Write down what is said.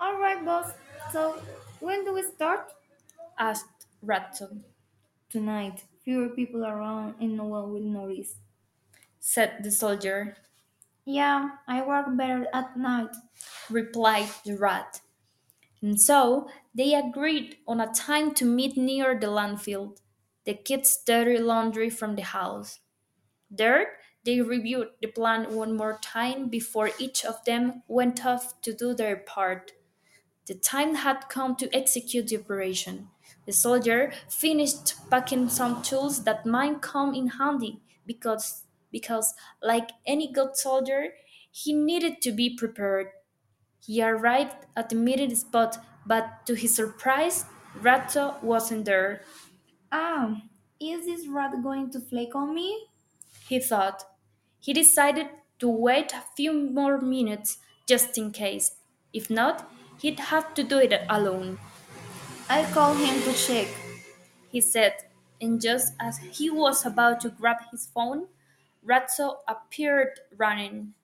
All right, boss. So, when do we start? asked Ratso. Tonight. Fewer people around and no one will notice. Said the soldier, Yeah, I work better at night. replied the rat. And so they agreed on a time to meet near the landfill, the kids' dirty laundry from the house. There, they reviewed the plan one more time before each of them went off to do their part. The time had come to execute the operation. The soldier finished packing some tools that might come in handy because like any good soldier, he needed to be prepared. He arrived at the meeting spot, but to his surprise, Ratso wasn't there. Ah, is this rat going to flake on me? He thought. He decided to wait a few more minutes just in case. If not, he'd have to do it alone. I'll call him to check. He said, and just as he was about to grab his phone, Ratso appeared running.